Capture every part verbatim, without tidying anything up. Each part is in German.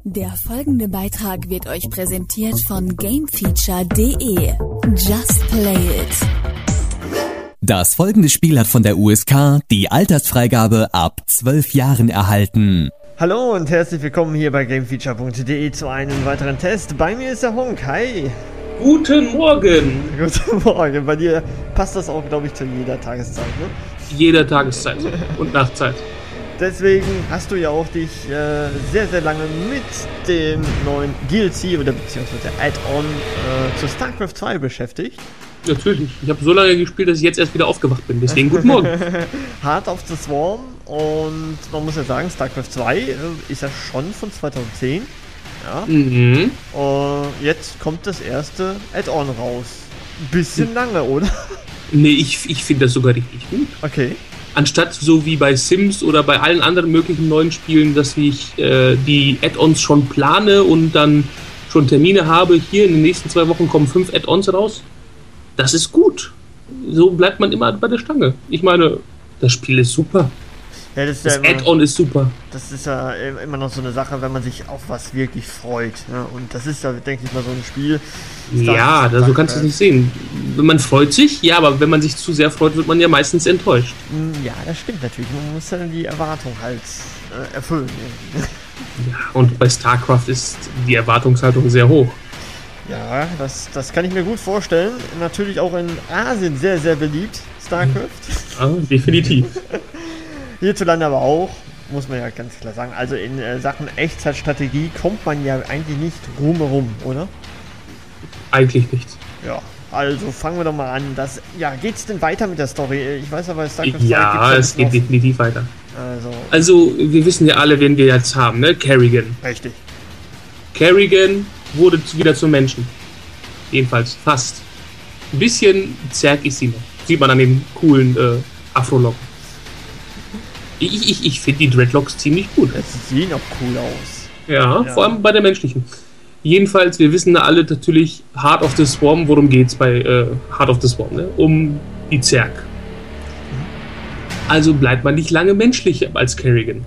Der folgende Beitrag wird euch präsentiert von Gamefeature punkt de. Just play it. Das folgende Spiel hat von der U S K die Altersfreigabe ab zwölf Jahren erhalten. Hallo und herzlich willkommen hier bei Gamefeature punkt de zu einem weiteren Test. Bei mir ist der Honk. Hi. Guten Morgen. Guten Morgen. Bei dir passt das auch, glaube ich, zu jeder Tageszeit, ne? Jeder Tageszeit und Nachtzeit. Deswegen hast du ja auch dich äh, sehr, sehr lange mit dem neuen D L C oder beziehungsweise Add-on äh, zu StarCraft zwei beschäftigt. Natürlich. Ich habe so lange gespielt, dass ich jetzt erst wieder aufgewacht bin. Deswegen guten Morgen. Heart of the Swarm. Und man muss ja sagen, StarCraft zwei äh, ist ja schon von zweitausendzehn. Ja. Mhm. Und jetzt kommt das erste Add-on raus. Bisschen lange, oder? Nee, ich, ich finde das sogar richtig gut. Okay. Anstatt so wie bei Sims oder bei allen anderen möglichen neuen Spielen, dass ich äh, die Add-ons schon plane und dann schon Termine habe. Hier in den nächsten zwei Wochen kommen fünf Add-ons raus. Das ist gut. So bleibt man immer bei der Stange. Ich meine, das Spiel ist super. Ja, das ist das ja immer, Add-on ist super. Das ist ja immer noch so eine Sache, wenn man sich auf was wirklich freut. Ja? Und das ist ja, denke ich mal, so ein Spiel. Ja, da, so kannst du es nicht sehen. Man freut sich, ja, aber wenn man sich zu sehr freut, wird man ja meistens enttäuscht. Ja, das stimmt natürlich. Man muss dann die Erwartung halt äh, erfüllen. Ja, und bei StarCraft ist die Erwartungshaltung sehr hoch. Ja, das, das kann ich mir gut vorstellen. Natürlich auch in Asien sehr, sehr beliebt, StarCraft. Ja, definitiv. Hierzulande aber auch, muss man ja ganz klar sagen. Also in äh, Sachen Echtzeitstrategie kommt man ja eigentlich nicht rumherum, oder? Eigentlich nicht. Ja, also fangen wir doch mal an. Das, ja, geht's denn weiter mit der Story? Ich weiß aber, bei StarCraft ja, zwei es geht noch. definitiv weiter. Also, also, wir wissen ja alle, wen wir jetzt haben, ne? Kerrigan. Richtig. Kerrigan wurde wieder zum Menschen. Jedenfalls fast. Ein bisschen zerg ist sie noch. Sieht man an den coolen äh, Afro-Locken. Ich, ich, ich finde die Dreadlocks ziemlich gut. Das sehen auch cool aus. Ja, ja, vor allem bei der menschlichen. Jedenfalls, wir wissen da alle natürlich, Heart of the Swarm, worum geht's bei äh, Heart of the Swarm, ne? Um die Zerg. Also bleibt man nicht lange menschlich als Kerrigan.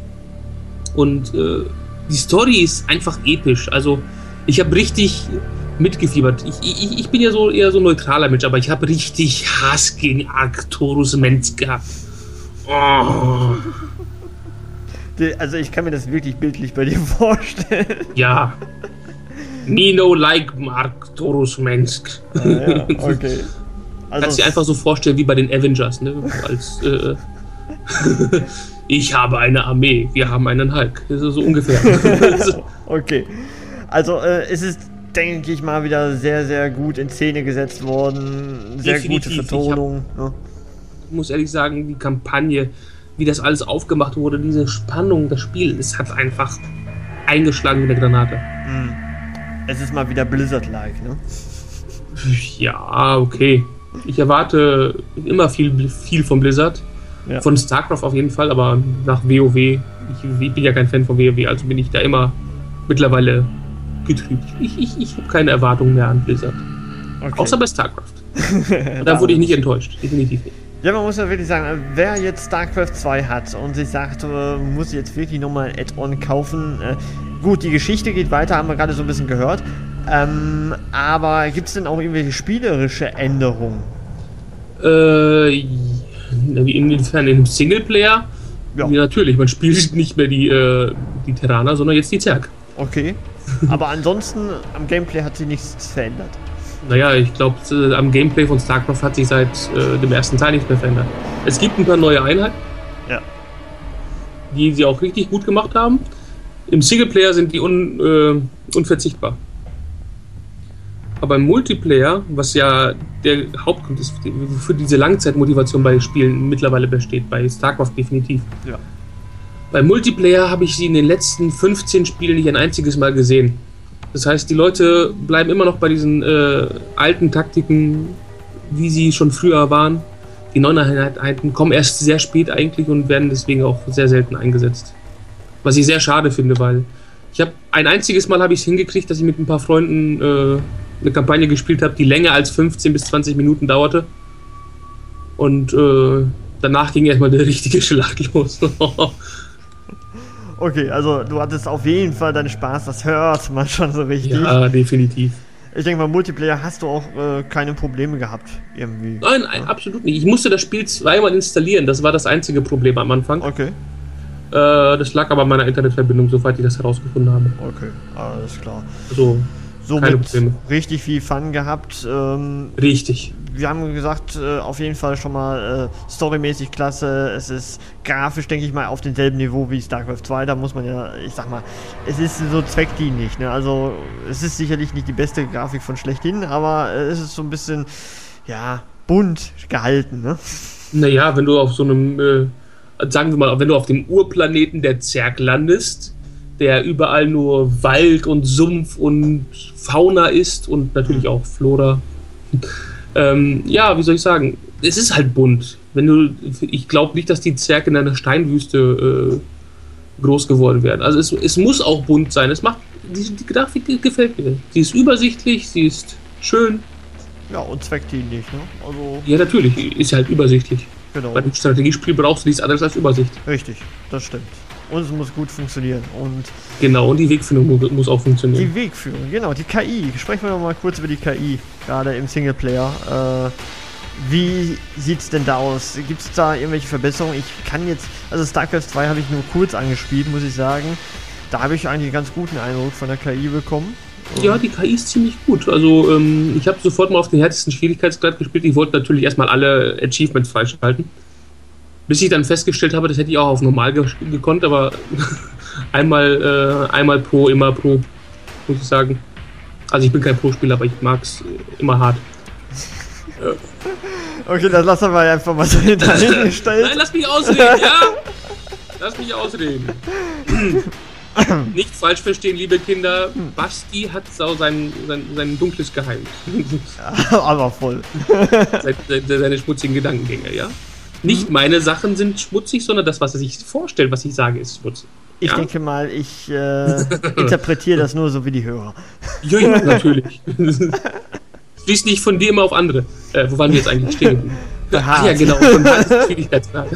Und äh, die Story ist einfach episch. Also ich habe richtig mitgefiebert. Ich, ich, ich bin ja so eher so ein neutraler Mensch, aber ich habe richtig Hass gegen Arcturus Mensch gehabt. Oh. Also ich kann mir das wirklich bildlich bei dir vorstellen. Ja. Nino like Arcturus Mensch. Ah, ja, okay. Also kannst du dir einfach so vorstellen wie bei den Avengers, ne? Als äh, ich habe eine Armee, wir haben einen Hulk. Das ist so ungefähr. Okay. Also äh, es ist, denke ich mal, wieder sehr, sehr gut in Szene gesetzt worden. Sehr Definitiv. Gute Vertonung. Ich, hab, ja. ich muss ehrlich sagen, die Kampagne, wie das alles aufgemacht wurde, diese Spannung, das Spiel, es hat einfach eingeschlagen wie eine Granate. Mm. Es ist mal wieder Blizzard-like, ne? Ja, okay. Ich erwarte immer viel, viel von Blizzard. Ja. Von StarCraft auf jeden Fall, aber nach WoW, ich, ich bin ja kein Fan von WoW, also bin ich da immer mittlerweile getrübt. Ich, ich, ich habe keine Erwartungen mehr an Blizzard. Okay. Außer bei StarCraft. Da wurde ich nicht enttäuscht, definitiv nicht. Ja, man muss ja wirklich sagen, wer jetzt StarCraft zwei hat und sich sagt, äh, muss jetzt wirklich nochmal ein Add-on kaufen. Äh, gut, die Geschichte geht weiter, haben wir gerade so ein bisschen gehört. Ähm, aber gibt es denn auch irgendwelche spielerische Änderungen? Äh, inwiefern in einem Singleplayer? Ja. Ja, natürlich, man spielt nicht mehr die, äh, die Terraner, sondern jetzt die Zerg. Okay, aber ansonsten am Gameplay hat sich nichts verändert. Naja, ich glaube, äh, am Gameplay von StarCraft hat sich seit äh, dem ersten Teil nichts mehr verändert. Es gibt ein paar neue Einheiten, ja, die sie auch richtig gut gemacht haben. Im Singleplayer sind die un, äh, unverzichtbar. Aber im Multiplayer, was ja der Hauptgrund ist, für diese Langzeitmotivation bei Spielen mittlerweile besteht, bei StarCraft definitiv. Ja. Beim Multiplayer habe ich sie in den letzten fünfzehn Spielen nicht ein einziges Mal gesehen. Das heißt, die Leute bleiben immer noch bei diesen äh, alten Taktiken, wie sie schon früher waren. Die neuen Einheiten kommen erst sehr spät eigentlich und werden deswegen auch sehr selten eingesetzt. Was ich sehr schade finde, weil ich habe ein einziges Mal habe ich es hingekriegt, dass ich mit ein paar Freunden äh, eine Kampagne gespielt habe, die länger als fünfzehn bis zwanzig Minuten dauerte. Und äh, danach ging erstmal eine richtige Schlacht los. Okay, also du hattest auf jeden Fall deinen Spaß, das hört man schon so richtig. Ja, definitiv. Ich denke mal, Multiplayer hast du auch äh, keine Probleme gehabt, irgendwie. Nein, nein, ja. absolut nicht. Ich musste das Spiel zweimal installieren, das war das einzige Problem am Anfang. Okay. Äh, das lag aber an meiner Internetverbindung, soweit ich das herausgefunden habe. Okay, alles klar. So, keine Probleme. Richtig viel Fun gehabt. Ähm, richtig. Wir haben gesagt, äh, auf jeden Fall schon mal äh, storymäßig klasse. Es ist grafisch, denke ich mal, auf demselben Niveau wie StarCraft zwei. Da muss man ja, ich sag mal, es ist so zweckdienlich. Ne? Also es ist sicherlich nicht die beste Grafik von schlechthin, aber äh, es ist so ein bisschen, ja, bunt gehalten. Ne? Naja, wenn du auf so einem, äh, sagen wir mal, wenn du auf dem Urplaneten der Zerg landest, der überall nur Wald und Sumpf und Fauna ist und natürlich auch Flora. Ähm, ja, wie soll ich sagen, es ist halt bunt. Wenn du, ich glaube nicht, dass die Zerg in einer Steinwüste äh, groß geworden wären. Also es, es muss auch bunt sein. Es macht, die, die Grafik gefällt mir. Sie ist übersichtlich, sie ist schön. Ja, und zweckdienlich, ne? Also ja, natürlich, ist halt übersichtlich. Genau. Bei dem Strategiespiel brauchst du nichts anderes als Übersicht. Richtig, das stimmt. Und es muss gut funktionieren. Und genau, und die Wegführung mu- muss auch funktionieren. Die Wegführung, genau, die K I. Sprechen wir doch mal kurz über die K I, gerade im Singleplayer. Äh, wie sieht's denn da aus? Gibt's da irgendwelche Verbesserungen? Ich kann jetzt, also StarCraft zwei habe ich nur kurz angespielt, muss ich sagen. Da habe ich eigentlich einen ganz guten Eindruck von der K I bekommen. Ja, die K I ist ziemlich gut. Also ähm, ich habe sofort mal auf den härtesten Schwierigkeitsgrad gespielt. Ich wollte natürlich erstmal alle Achievements freischalten. Bis ich dann festgestellt habe, das hätte ich auch auf normal ge- gekonnt, aber einmal, äh, einmal Pro, immer Pro, muss ich sagen. Also ich bin kein Pro-Spieler, aber ich mag es immer hart. Okay, das lassen wir einfach mal so hintergestellt. Nein, lass mich ausreden, ja? Lass mich ausreden. Nicht falsch verstehen, liebe Kinder. Basti hat so sein, sein, sein dunkles Geheimnis. Aber voll. Seine, seine schmutzigen Gedankengänge, ja? Nicht meine Sachen sind schmutzig, sondern das, was er sich vorstellt, was ich sage, ist schmutzig. Ich ja? denke mal, ich äh, interpretiere das nur so wie die Hörer. Ja, ja, natürlich. Schließ nicht von dir immer auf andere. Äh, wo waren wir jetzt eigentlich stehen? Ach ja, genau, von harten Schwierigkeitsgrad.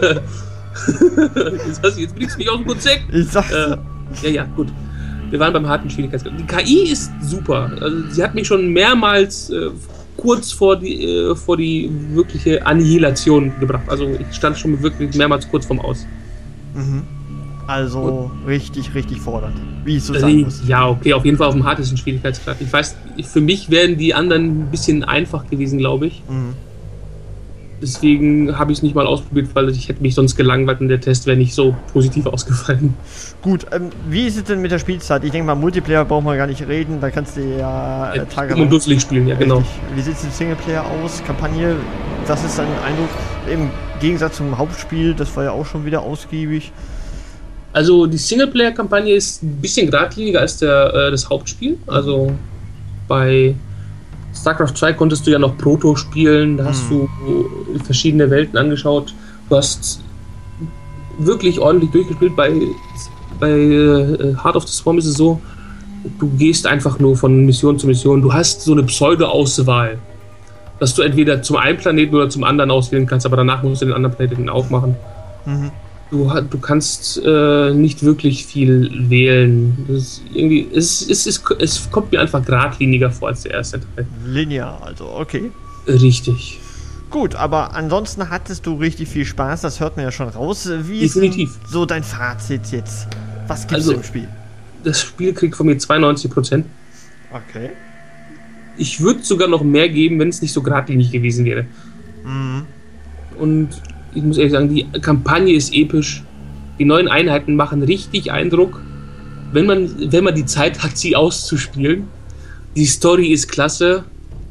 Jetzt, hast du, jetzt bringst du mich aus dem Konzept. Ich sag's. Äh, ja, ja, gut. Wir waren beim harten Schwierigkeitsgrad. Die K I ist super. Also, sie hat mich schon mehrmals äh, kurz vor die, äh, vor die wirkliche Annihilation gebracht. Also ich stand schon wirklich mehrmals kurz vorm Aus. Mhm. Also und richtig, richtig fordernd. Wie es so sein muss. Ja, okay, auf jeden Fall auf dem hartesten Schwierigkeitsgrad. Ich weiß, für mich wären die anderen ein bisschen einfach gewesen, glaube ich. Mhm. Deswegen habe ich es nicht mal ausprobiert, weil ich hätte mich sonst gelangweilt und der Test wäre nicht so positiv ausgefallen. Gut, ähm, wie ist es denn mit der Spielzeit? Ich denke mal, Multiplayer brauchen wir gar nicht reden, da kannst du ja äh, Tage... Und dusselig spielen, ja genau. Richtig. Wie sieht es im Singleplayer aus? Kampagne, was ist dein Eindruck? Im Gegensatz zum Hauptspiel, das war ja auch schon wieder ausgiebig. Also die Singleplayer-Kampagne ist ein bisschen geradliniger als der, äh, das Hauptspiel. Also bei StarCraft zwei konntest du ja noch Proto spielen, da hast hm. du verschiedene Welten angeschaut. Du hast wirklich ordentlich durchgespielt. Bei, bei äh, Heart of the Swarm ist es so, du gehst einfach nur von Mission zu Mission. Du hast so eine Pseudo-Auswahl, dass du entweder zum einen Planeten oder zum anderen auswählen kannst, aber danach musst du den anderen Planeten aufmachen. Mhm. Du, du kannst äh, nicht wirklich viel wählen. Das ist irgendwie, es, es, es, es kommt mir einfach geradliniger vor als der erste Teil. Linear, also, okay. Richtig. Gut, aber ansonsten hattest du richtig viel Spaß, das hört man ja schon raus. Wie Definitiv. ist so dein Fazit jetzt? Was gibt's also, im Spiel? Das Spiel kriegt von mir zweiundneunzig Prozent. Okay. Ich würde sogar noch mehr geben, wenn es nicht so geradlinig gewesen wäre. Mhm. Und ich muss ehrlich sagen, die Kampagne ist episch. Die neuen Einheiten machen richtig Eindruck, wenn man, wenn man die Zeit hat, sie auszuspielen. Die Story ist klasse.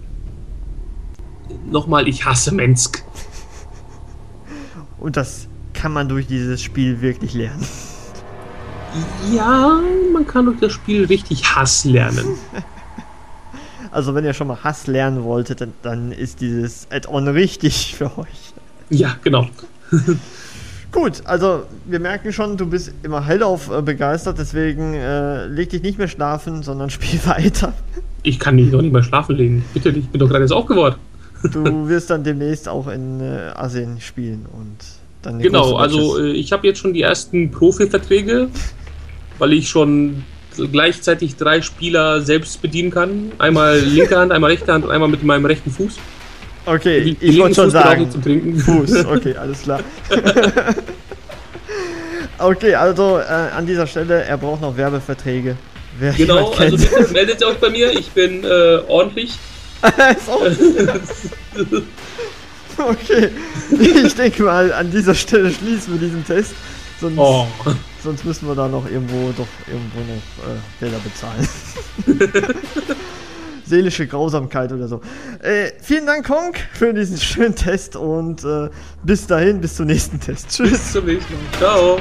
Nochmal, ich hasse Mensk. Und das kann man durch dieses Spiel wirklich lernen. Ja, man kann durch das Spiel richtig Hass lernen. Also wenn ihr schon mal Hass lernen wolltet, dann, dann ist dieses Add-on richtig für euch. Ja, genau. Gut, also wir merken schon, du bist immer hellauf äh, begeistert, deswegen äh, leg dich nicht mehr schlafen, sondern spiel weiter. Ich kann mich noch nicht mehr schlafen legen. Bitte, ich bin doch gerade jetzt aufgewacht. Du wirst dann demnächst auch in äh, Asien spielen und Dann genau, also äh, ich habe jetzt schon die ersten Profi-Verträge, weil ich schon gleichzeitig drei Spieler selbst bedienen kann. Einmal linke Hand, einmal rechte Hand und einmal mit meinem rechten Fuß. Okay, die, ich wollte schon sagen, zum Trinken. Fuß, okay, alles klar. Okay, also äh, an dieser Stelle, er braucht noch Werbeverträge. Wer genau, also bitte meldet euch bei mir, ich bin äh, ordentlich. Ist auch okay, ich denke mal, an dieser Stelle schließen wir diesen Test. Sonst, oh. sonst müssen wir da noch irgendwo doch irgendwo noch äh, Gelder bezahlen. Seelische Grausamkeit oder so. Äh, vielen Dank, Honk, für diesen schönen Test und äh, bis dahin, bis zum nächsten Test. Tschüss. Bis zum nächsten Mal. Ciao.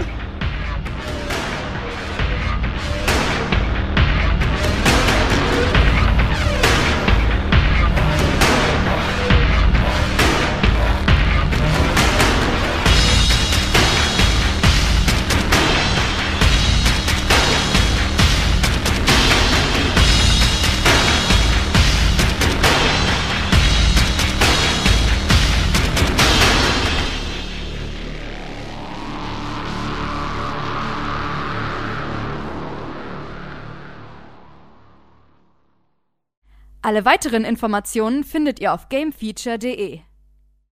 Alle weiteren Informationen findet ihr auf gamefeature punkt de.